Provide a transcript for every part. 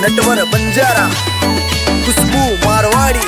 नटवर बंजारा खुशबू मारवाड़ी।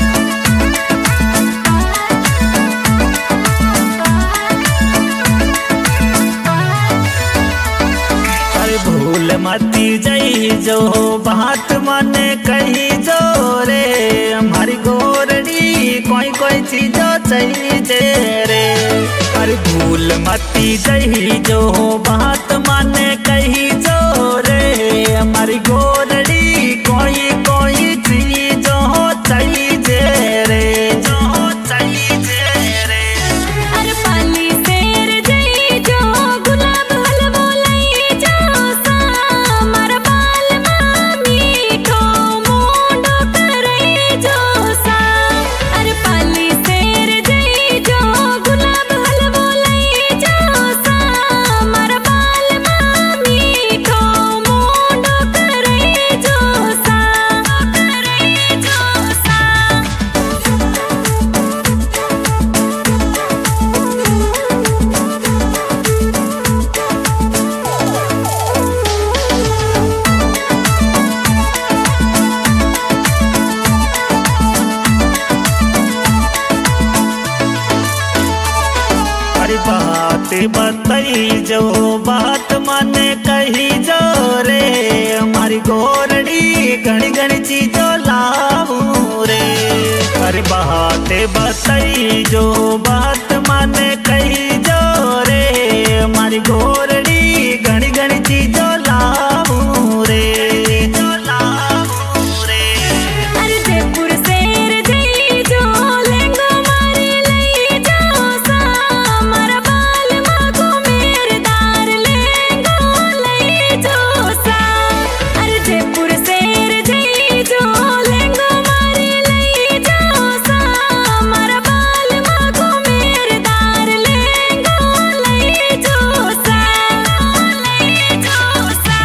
भूल मती जई जो बात मने कही जो रे हमारी गोरड़ी कोई कोई चीजों चाहिए रे। अरे भूल मती जई जो बात मने कही जो रे हमारी गोरड़ी कोई कोई चीजों चाहिए रे जो चाहिए रे। अरे पाली तेर जई जो गुलाब हलवो लई जो सा मारा बाल मामी ठो मुंडो करे जो सा। अरे पाली तेर जई जो गुलाब हलवो लई जो सा मारा बाल मामी ठो मुंडो करे जो सा करे जो सा। अरे बात बताई जो बात मने कही जो रे हमारी गोरड़ी घनी घनी चीजों लाऊ रे। अरे बात बताई जो बात मने कही जो रे हमारी गोरड़ी घनी घनी चीजों लाऊ रे लाऊ रे। अरे जयपुर शेर जई जो लहंगा मारे लई जो सा मारा बाल मागो मेरदार लहंगा लई जो सा। अरे जयपुर शेर जई जो लहंगा मारे लई जो सा मारा बाल मागो मेरदार लहंगा लई जो सा लई जो सा।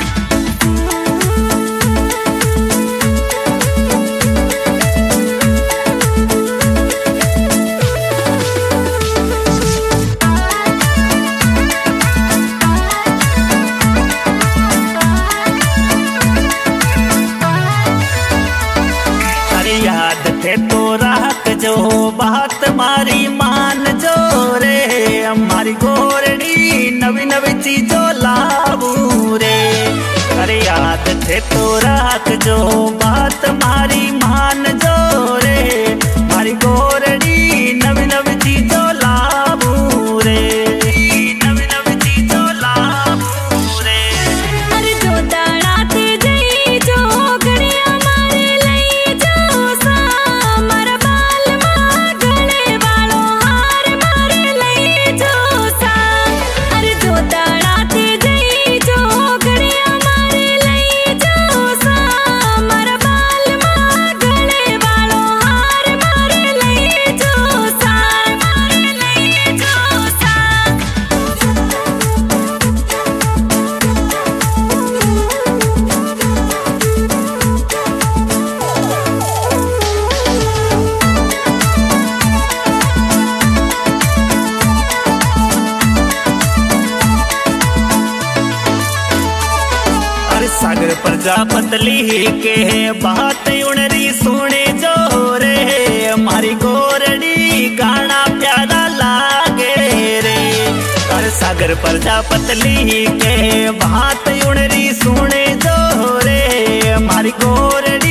अरे याद थे तो रात जो बात मारी मान जो रे हमारी गोरड़ी नवी नवी चीजों लाऊ रे। अरे याद थे तो रात जो बात मारी मान जो रे हमारी गोरड़ी नवी नवी चीजों लाऊ रे नवी नवी चीजों लाऊ रे। अरे जो दाड़ाते जई जो गड़िया मारे लई जो सा मारा बाल मां गले वालो हार मारे लई जो सा। अरे जो दाड़ाते जई जो गड़िया मारे लई जो सा मारा बाल मां गले वालो हार मारे लई जो सा मारे लई जो सा। अरे सागर प्रजापतली के बात उनरी सुने जो रे हमारी गोरड़ी गाना प्यारा लागे रे। अरे सागर प्रजापतली के बात उनरी सुने जो रे हमारी गोरड़ी